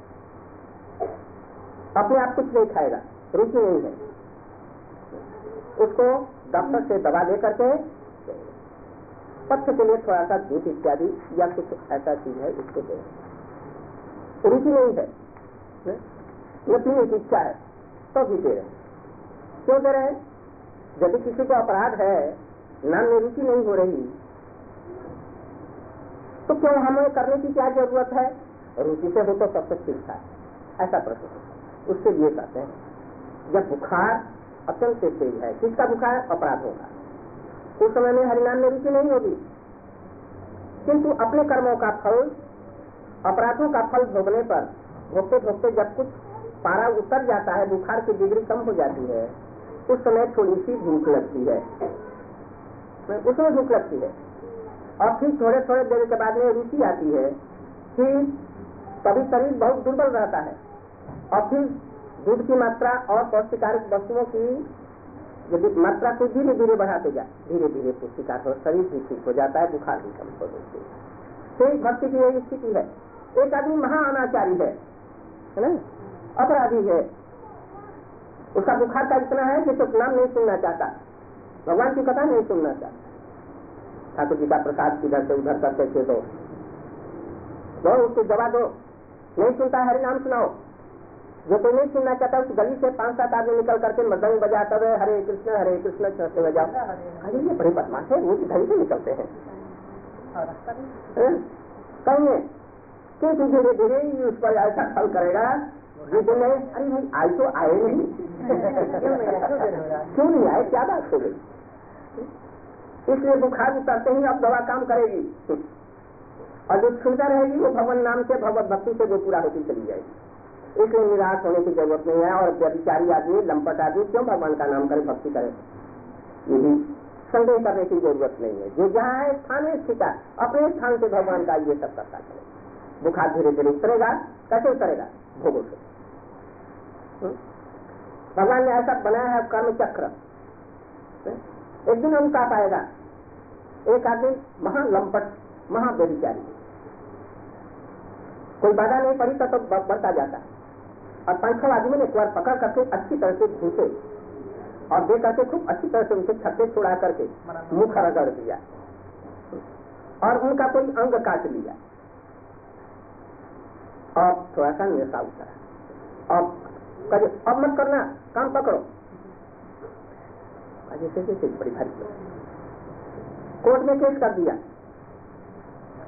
अपने आप कुछ नहीं खाएगा, रुचि नहीं है, उसको डॉक्टर से दवा दे करके पथ्य के लिए थोड़ा सा दूध इत्यादि या कुछ ऐसा चीज है उसको दे, रुचि नहीं है, न पीने की इच्छा है, तो भी दे रहे। क्यों दे रहे? यदि किसी को अपराध है, नाम में रुचि नहीं हो रही, तो क्यों हमें करने की क्या जरूरत है, रुचि से हो तो सब कुछ ठीक है, ऐसा प्रश्न होता। उसके लिए कहते हैं जब बुखार अत्यंत तेज है, किसका बुखार, अपराध होगा, उस समय में हरिनाम में रुचि नहीं होगी, किंतु अपने कर्मों का फल, अपराधों का फल भोगने पर, भोगते भोगते जब कुछ पारा उतर जाता है, बुखार की डिग्री कम हो जाती है, उस समय थोड़ी सी भूख लगती है, उसमें भूख लगती है, और फिर थोड़े थोड़े देर के बाद में रुचि आती है, फिर कभी शरीर बहुत दुर्बल रहता है, और फिर दूध की मात्रा और पौष्टिकारक वस्तुओं की यदि मात्रा को धीरे धीरे बढ़ाते जाए, धीरे धीरे पुष्टिकार हो, शरीर भी ठीक हो जाता है, बुखार भी कम हो जाती है। तो भक्ति की यही स्थिति है। एक आदमी महाअनाचारी है ना, अपराधी है, उसका बुखार का इतना है कि तो नाम नहीं सुनना चाहता, भगवान की कथा नहीं सुनना चाहता, ठाकुर जी का प्रसाद किधर से उधर करते थे, तो उसको दबा दो, नहीं सुनता है, हरि नाम सुनाओ। जो कोई नहीं सुनना चाहता, उस गली से 5-7 आदमी निकल करके मृदंग बजाते हुए हरे कृष्ण चढ़ते हुए जाओ, अरे ये बड़े बदमाश है, वो घर से निकलते हैं, कहेंगे क्योंकि धीरे धीरे उस पर ऐसा फल करेगा, जो बोले अरे भाई आज तो आए नहीं, क्यों नहीं आए, क्या बात हो गई। इसलिए बुखार उतरते ही अब दवा काम करेगी, और जो सुनता रहेगी वो भगवान नाम से, भगवत भक्ति से वो पूरा होती चली जाएगी। इसलिए निराश होने की जरूरत नहीं है, और व्यभिचारी आदमी, लंपट आदमी क्यों भगवान का नाम करे, भक्ति करे, यही संदेह करने की जरूरत नहीं है। जो जहाँ है स्थान में स्थित है, अपने स्थान से भगवान का ये सब करता चले। बुखार धीरे धीरे उतरेगा, कैसे उतरेगा, भोगों से। भगवान ने ऐसा बनाया है कर्म चक्र, एक दिन हम कहा पाएगा, एक आदमी महालंपट, महाव्यभिचारी, कोई बाधा नहीं पड़ी तो बढ़ता जाता, और 5-6 आदमी ने एक बार पकड़ करके अच्छी तरह से घूसे और दे करके खूब अच्छी तरह से उनके छक्के छुड़ा करके मुख रगड़ दिया, और उनका कोई अंग काट लिया, और थोड़ा सा नशा उतरा, और कहे अब मत करना, काम पकड़ो, जैसे बड़ी भारी कोर्ट में केस कर दिया,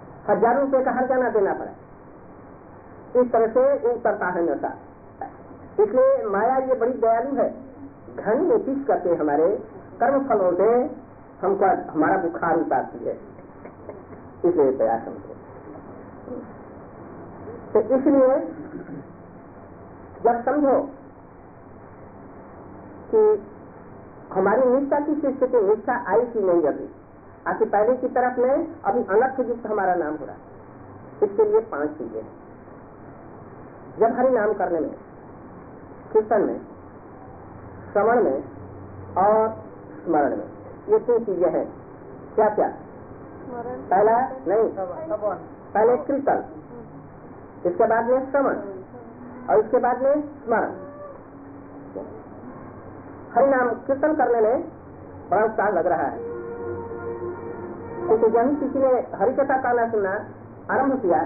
हजारों रुपए का हर्जाना देना पड़ा। इस तरह से उतरता है नशा, इसलिए माया ये बड़ी दयालु है, घन नीतिश करके हमारे कर्म फलों से हमको हमारा बुखार उतारती है, इसलिए प्रयास हमको। तो इसलिए जब समझो कि हमारी निष्ठा की स्थिति, निष्ठा आई कि नहीं अभी, आखि पहले की तरफ में अभी अनर्थ युक्त हमारा नाम हो रहा है। इसके लिए 5 चीजें हैं। जब हरि नाम करने में, कीर्तन में, श्रवण में और स्मरण में, ये 3 चीजें हैं। क्या क्या? पहला नहीं, पहले कीर्तन, इसके बाद में श्रवण और इसके बाद में स्मरण। हरि नाम कीर्तन करने में बड़ा उत्साह लग रहा है, क्योंकि जब किसी ने हरि कथा कहना सुनना आरंभ किया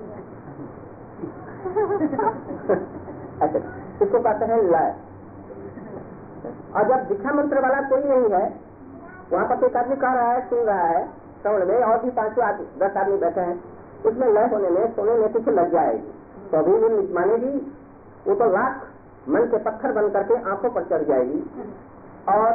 अच्छा, इसको कहते हैं लय। और जब दीक्षा मंत्र वाला कोई नहीं है, वहाँ पर एक आदमी कह रहा है, सुन रहा है श्रवण में, और भी 5 आदमी 10 आदमी बैठे हैं, उसमें लय होने में, सोने में कुछ लग जाएगी तो अभी वो मानेगी, वो तो लाख मन के पत्थर बन करके आंखों पर चढ़ जाएगी और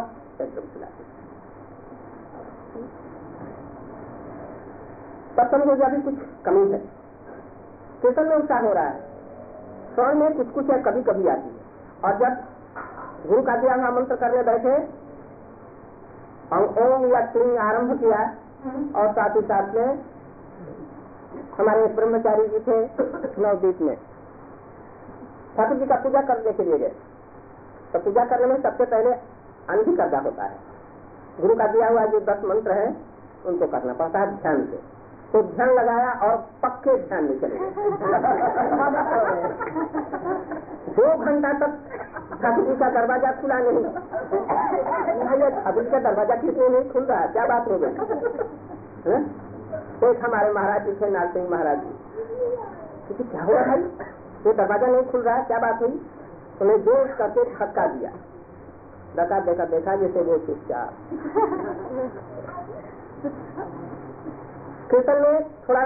तब समझो अभी कुछ कमी है। कीर्तन में उत्साह हो रहा है, श्रवण में कुछ कुछ है, कभी कभी आती है। और जब गुरु का दिया हुआ मंत्र करने बैठे और ओम या क्लीं आरंभ किया, और साथ ही साथ में हमारे ब्रह्मचारी जी थे नवदीप में, ठाकुर जी का पूजा करने के लिए गए, तो पूजा करने में सबसे पहले अंधी करना होता है। गुरु का दिया हुआ जो 10 मंत्र है उनको करना पड़ता है ध्यान से। तो ध्यान लगाया और पक्के ध्यान में चले गए। 2 घंटा तक ठाकुर जी का दरवाजा खुला नहीं। ठाकुर जी का दरवाजा किसने नहीं खुल रहा, क्या बात हो गई? एक हमारे महाराज जी थे, नाथ सिंह महाराज जी, क्योंकि क्या हुआ भाई, ये दरवाजा नहीं खुल रहा है, क्या बात हुई? उन्हें जोर करके धक्का दिया, देखा जैसे वो चुपचाप। कीर्तन में थोड़ा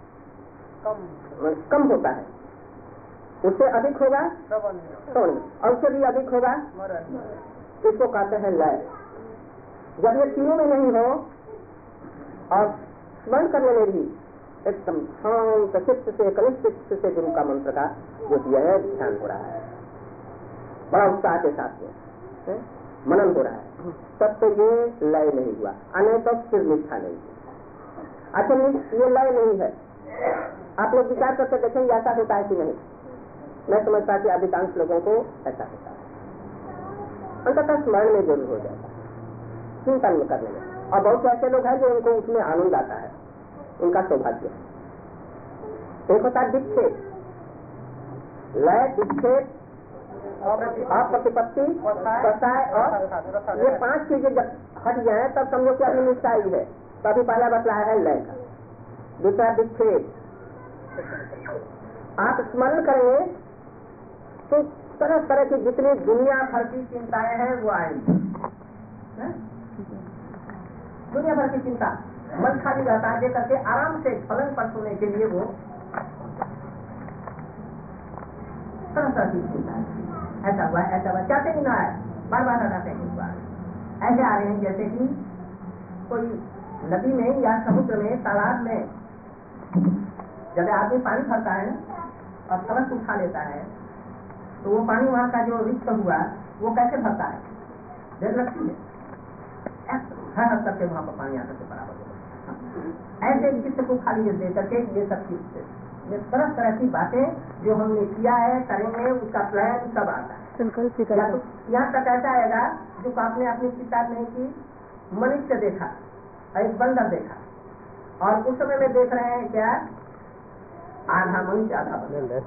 कम होता है, उससे अधिक होगा श्रवण, और उससे भी अधिक होगा इसको कहते हैं लय। जब ये तीनों में नहीं हो और स्मरण करने में भी एकदम शांत चित्त से, कनिष्ठ चित्त से गुरु का मंत्र का जो दिया है ध्यान हो रहा है, बड़ा उत्साह के साथ में मनन हो रहा है, तब तो ये लय नहीं हुआ। अने तो फिर निष्ठा नहीं हुई। अच्छा, ये लय नहीं है। आप लोग विचार करके देखेंगे ऐसा होता है कि नहीं। मैं समझता कि अधिकांश लोगों को ऐसा होता है, अंततः स्मरण में जरूर हो जाता है, चिंतन में करने में। और बहुत से ऐसे लोग हैं जो उनको उसमें आनंद आता है, उनका सौभाग्य है। एक होता है विक्षेप, लय, विक्षेप, अप्रतिपत्ति, प्रसाय, और ये 5 चीजें जब हट जाए तब समझो कि अपनी निष्ठा ही है। तो अभी पहला बतलाया है लय का, दूसरा विक्षेप। आप स्मरण करेंगे तो तरह तरह की जितनी दुनिया भर की चिंताएं हैं वो आएंगी। दुनिया भर की चिंता, मन खाली रहता है, देकर के आराम से फलन पर सोने के लिए वो तरह तरह की चिंता है। ऐसा हुआ, चाहते ही ना है, बार बार हटाते हैं। ऐसे आ रहे हैं जैसे कि कोई नदी में या समुद्र में, तालाब में जब आदमी पानी भरता है और कलश उठा लेता है, तो वो पानी वहाँ का जो रिक्त हुआ वो कैसे भरता है, देर लगती है, हर हद तक वहाँ पर पानी आकर के बराबर होता है। ऐसे चित्त को खाली दे करके ये सब चीज, ये तरह तरह की बातें जो हमने किया है, करेंगे, उसका प्लान सब आता है। यहाँ तक ऐसा आएगा जो आपने अपनी किताब नहीं की, मनुष्य देखा, एक बंदर देखा, और उस समय में देख रहे हैं क्या, आधा मनुष्य आधा बंदर।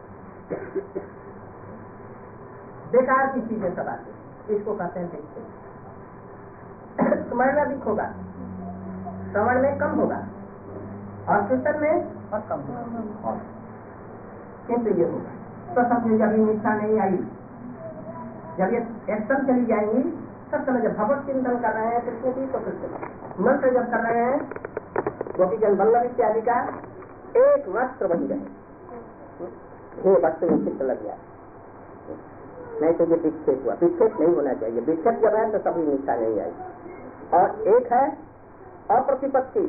बेकार की चीजें सब आती, इसको कहते हैं देखते। स्मरण अधिक होगा, श्रवण में कम होगा, और कीर्तन में और कम होगा, किंतु ये होगा। तो समझे जब निष्ठा नहीं आई, जब ये एकदम चली जाएंगी, सब समय जब भगवत चिंतन कर रहे हैं कृष्ण की, तो कृष्ण मंत्र जब कर रहे हैं गोपीजन वल्लभ इत्यादि का, एक मात्र वही रहे, हे भक्त में चित्त लग गया। नहीं तो ये विक्षेप हुआ। विक्षेप नहीं होना चाहिए। विक्षेप जब है तो कभी निष्ठा नहीं आएगी। और एक है अप्रतिपत्ति।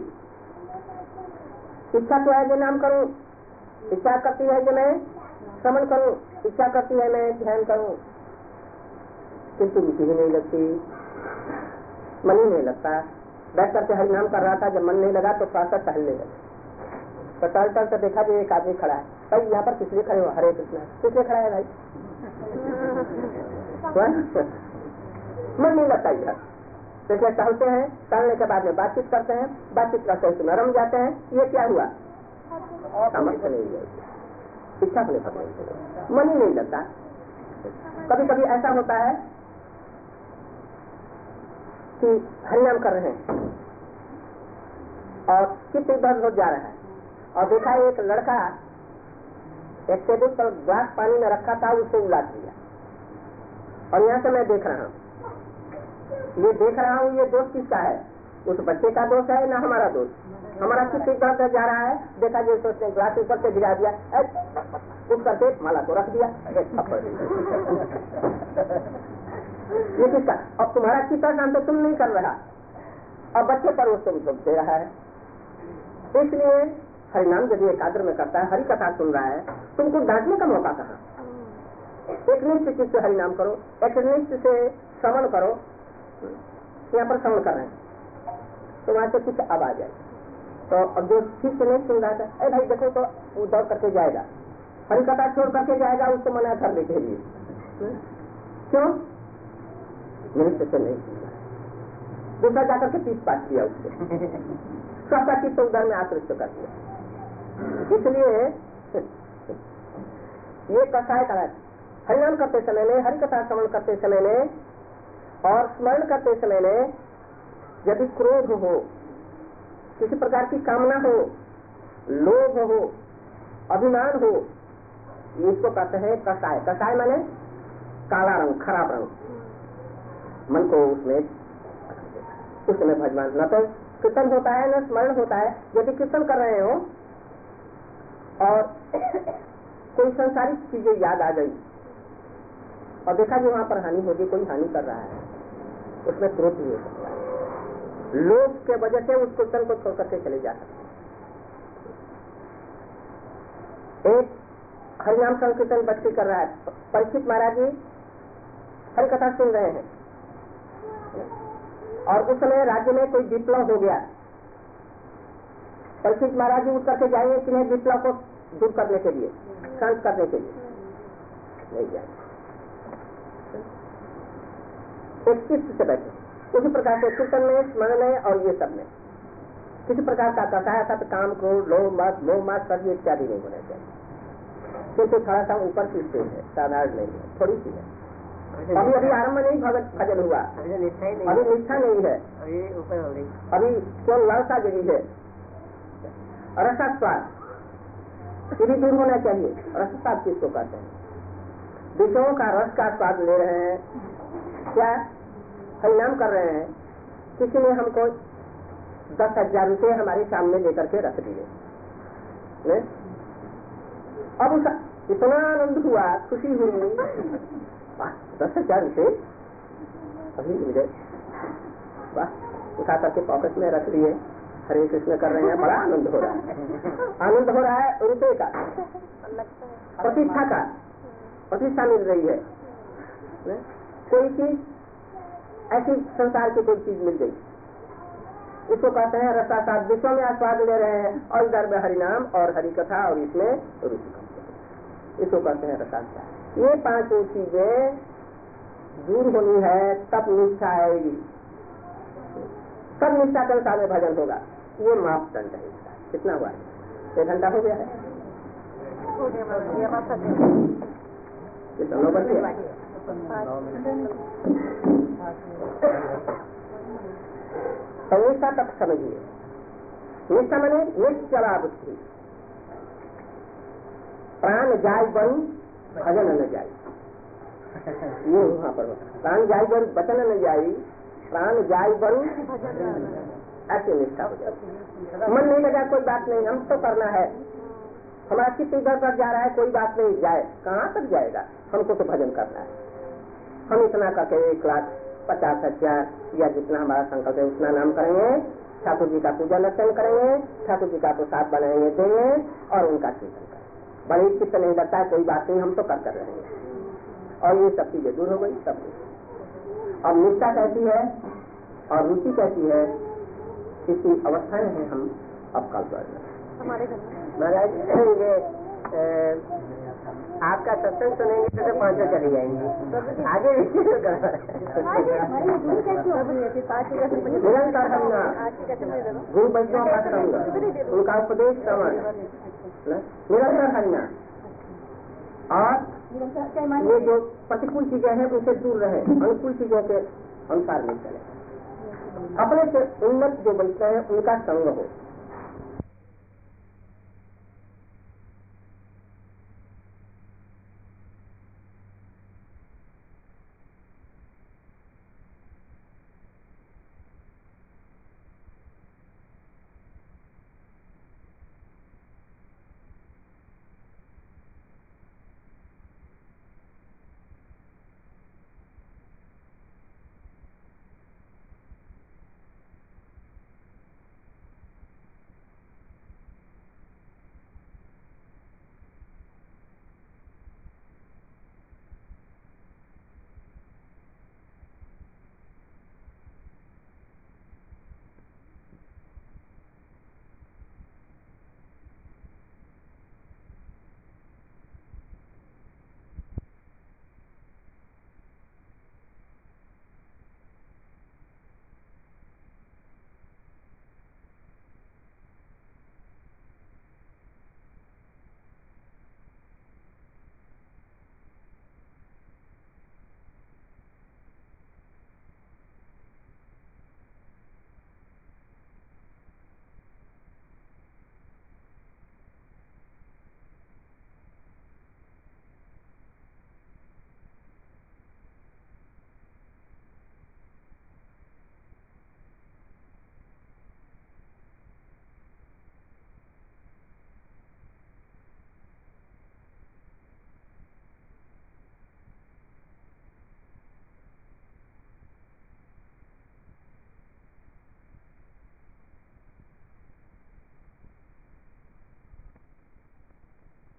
इच्छा तो है जो नाम करूं, इच्छा करती है जो मैं श्रवण करूं, इच्छा करती है मैं ध्यान करूं, किंतु रुचि ही नहीं लगती, मन ही नहीं लगता। बैठ करके हरिनाम कर रहा था, जब मन नहीं लगा तो थोड़ा सा टहलने लगा। तो टहलते देखा जो एक आदमी खड़ा है। भाई यहाँ पर किसलिए खड़े हो? हरे कृष्ण। किसलिए खड़ा है भाई? मन नहीं लगता इधर। देखिए टहलते हैं, टहलने के बाद में बातचीत करते हैं, बातचीत करते हैं नरम जाते हैं। ये क्या हुआ? सामर्थ्य नहीं है, इच्छा होने पर नहीं, मन ही नहीं लगता। कभी कभी ऐसा होता है कि हरिनाम कर रहे हैं और चित्त इधर उधर जा रहा है, और देखा एक लड़का एक टेबल पर ग्लास पानी में रखा था, उसको उलाट दिया। और यहाँ से मैं देख रहा हूँ, ये देख रहा हूँ, ये दोष किसका है? उस बच्चे का दोष है ना हमारा दोष? हमारा चित्त इधर उधर जा रहा है। देखा जो सोचने ग्लास ऊपर से गिरा दिया, उठ करके माला को रख दिया, एक थप्पड़। ये किसका? अब तुम्हारा चित्त शांत तुम नहीं कर रहा, अब बच्चे पर उसको दे रहा है। इसलिए हरिनाम यदि एकाग्र में करता है, हरि कथा सुन रहा है, तुमको डांटने का मौका कहाँ? एक निष्ठ चित्त से हरिनाम करो, एक निष्ठ से श्रवण करो। यहाँ पर श्रवण कर रहे हैं तो वहां से कुछ अब आ जाए, तो अब जो ठीक से नहीं सुन रहा था, अरे भाई देखो, तो वो दौड़ करके जाएगा, हरि कथा छोड़ करके जाएगा, उसको मना करने के लिए। क्यों? निष्ठ से नहीं सुन रहा, दूसरा जाकर के पीछ पाट किया उससे, सबका चित्त उधर में आकृष्ट कर दिया। इसलिए ये कसाय का हरिनाम करते समय में, हरि कथा श्रवण करते समय में और स्मरण करते समय में यदि क्रोध हो, किसी प्रकार की कामना हो, लोभ हो, अभिमान हो, इसको कहते हैं कसाय। कसाय माने काला रंग, खराब रंग, मन को उसमें भगवान न तो कीर्तन होता है न स्मरण होता है। यदि कीर्तन कर रहे हो और कोई संसारिक चीजें याद आ गई और देखा कि वहां पर हानि होगी, कोई हानि कर रहा है, उसमें क्रोध भी हो सकता है। लोभ के वजह से उस कीर्तन को छोड़ करके चले जा सकते हैं। एक हरिनाम संकीर्तन बच्ची कर रहा है, परीक्षित महाराज जी हरि कथा सुन रहे हैं और उस समय राज्य में कोई विप्लव हो गया। परीक्षित महाराज जी उठ करके जाएंगे कि नहीं विप्लव को दूर करने के लिए, शांत करने के लिए? नहीं जाएंगे। एक चित्त से बैठे उसी प्रकार से कीर्तन में, स्मरण में और ये सब में किसी प्रकार का कसाय था, काम क्रोध लोभ मत मोह मत सभी इत्यादि नहीं होना चाहिए। क्योंकि थोड़ा सा ऊपर की स्टेज है, साधारण नहीं है, थोड़ी सी है। अभी अभी आरंभ नहीं भजन हुआ, अभी निष्ठा नहीं है, अभी केवल लालसा जगी है। रसास्वाद ये भी दूर होना चाहिए। रसास्वाद किसको कहते हैं? विषयों का रस का स्वाद ले रहे हैं, क्या हरिनाम कर रहे हैं, किसी ने हमको 10,000 रुपये हमारे सामने लेकर के रख दिए, अब उसका इतना आनंद हुआ, खुशी हुई, 10,000 रुपये अभी मिल गए, वाह, उठा करके पॉकेट में रख दिए, हरे कृष्ण कर रहे हैं, बड़ा आनंद हो रहा है। आनंद हो रहा है रुपये का, प्रतिष्ठा का, प्रतिष्ठा मिल रही है। कोई चीज ऐसी संसार की कोई चीज मिल गई, इसको कहते हैं रसास्वाद। विश्व में आस्वाद ले रहे हैं और इधर में हरिनाम और हरि कथा और इसमें रुचि, इसको कहते हैं रसास्वाद। ये पांचों चीजें दूर होनी है, तब निष्ठा आएगी, तब निष्ठा के अनुसार भजन होगा। ये मापदंड है इसका। कितना हुआ? 1 घंटा हो गया है, तो निष्ठा तक समझिए। निष्ठा मैंने निश्चला बुद्धि, प्राण जाय बन भजन न जाय, ये वहां पर प्राण जाय बन वचन न जाई, प्राण जाय बन ऐसे निष्ठा हो जाती। मन नहीं लगा, कोई बात नहीं, हम तो करना है, हमारा चित्त इधर पर जा रहा है, कोई बात नहीं, जाए कहाँ तक जाएगा, हमको तो भजन करना है। हम इतना करके 1,50,000 या जितना हमारा संकल्प है उतना नाम करेंगे, ठाकुर जी का पूजा अर्चन करेंगे, ठाकुर जी का प्रसाद बनाएंगे देंगे और उनका चिंतन करेंगे। बड़ी चित्त नहीं लगता है, कोई बात नहीं, हम तो कर रहेंगे। और ये सब चीजें दूर हो गई सब कुछ। अब निष्ठा कैसी है और रुचि कैसी है, इसकी अवस्थाएं हैं हम अब कल कर हमारे घर में महाराज ये आपका सत्संग सुनेंगे तो 5 चली जाएंगी आगे निरंतर हमना गुरु वैष्णव का संग, उनका उपदेश श्रवण, निरंतर हरिना, और ये जो प्रतिकूल चीजें हैं उनसे दूर रहे, अनुकूल चीजों के अनुसार नहीं चले, अपने से उन्नत जो वैष्णव है उनका संग हो।